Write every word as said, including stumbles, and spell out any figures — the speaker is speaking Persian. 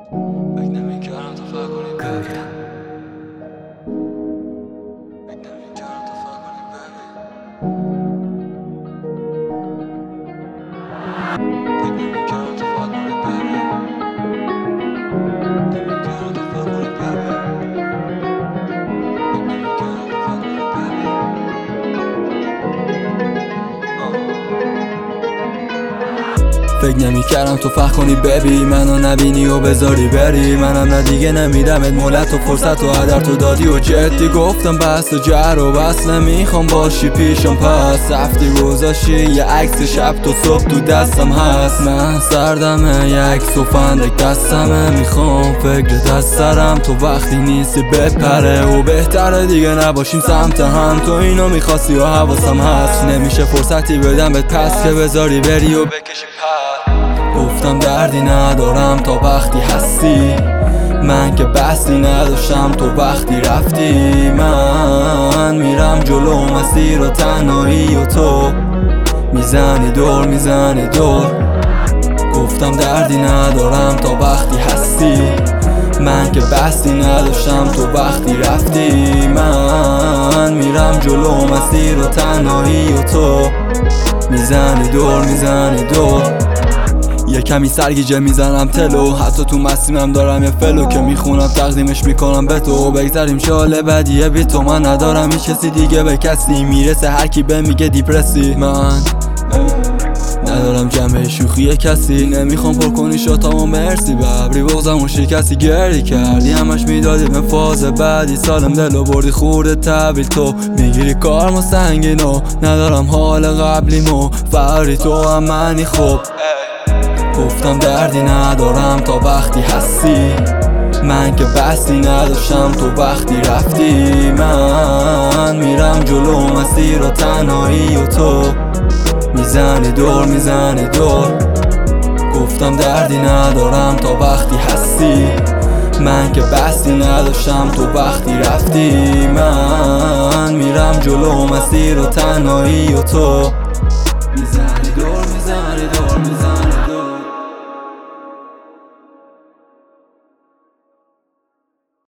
فکر نمی‌کردم تو فکر کنی ببین فکر نمی‌کردم تو فکر کنی ببین فکر نمی‌کردم تو فکر کنی ببین نمی‌کردم تو فکر کنی ببین فکر نمی‌کردم تو فکر کنی ببین فکر نمی‌کردم تو فکر کنی ببی منو نبینی و بذاری بری، منم نه دیگه نمیدمت مولت و فرصت و هدر تو دادی و جدی گفتم بس و جر و بس نمیخوام باشی پیشم، پس رفتی گذاشتی یه عکس شب تو صبح تو دستم هست. من سردمه یه عکس و فندک دستمه، میخوام فکر دست سرم تو وقتی نیستی بپره و بهتره دیگه نباشیم سمت هم. تو اینو میخواستی و حواسم هست، نمیشه فرصتی بدم بهت پس که بذاری بری و بکشی پر. گفتم دردی ندارم تا وقتی هستی، من که بحثی نداشتم تو وقتی رفتی. من میرم جلو مسیر و تنهایی و تو میزنی دور میزنی دور. گفتم دردی ندارم تا وقتی هستی، من که بحثی نداشتم تو وقتی رفتی. من میرم جلو مسیر و تنهایی و تو میزنی دور میزنی دور. یه کمی سرگیجه میزنم تلو، حتی تو مسیمم دارم یه فلو که میخونم تقدیمش میکنم به تو. بگذاریم شال بدیه بی تو، من ندارم هیچ کسی دیگه به کسی میرسه هر کی به میگه دیپرسی. من ندارم جمعه شوخی کسی، نمیخوام پر کنی شاتامو مرسی ببری بغزم و شکستی گری کردی همش میدادی به فاز بعدی. سالم دلو بردی خورده تحویل تو میگیری کارمو سنگینو، ندارم حال قبلیمو فری تو هم منی خوب. گفتم دردی ندارم تا وقتی هستی، من که بحثی نداشتم تو وقتی رفتی. من میرم جلو مسیر و تنهایی و تو میزنی دور میزنی دور. گفتم دردی ندارم تا وقتی هستی، من که بحثی نداشتم تو وقتی رفتی. من میرم جلو مسیر و تنهایی و تو